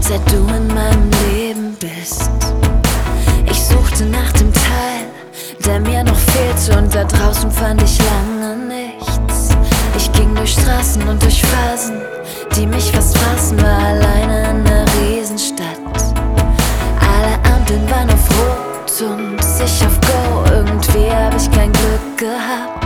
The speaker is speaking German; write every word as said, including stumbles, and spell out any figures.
seit du in meinem Leben bist. Ich suchte nach dem Teil, der mir noch fehlte, und da draußen fand ich lange nichts. Ich ging durch Straßen und durch Phasen, die mich fast fraßen, war alleine in einer Riesenstadt. Alle Ampeln waren auf Rot und ich auf Go, irgendwie hab ich kein Glück gehabt.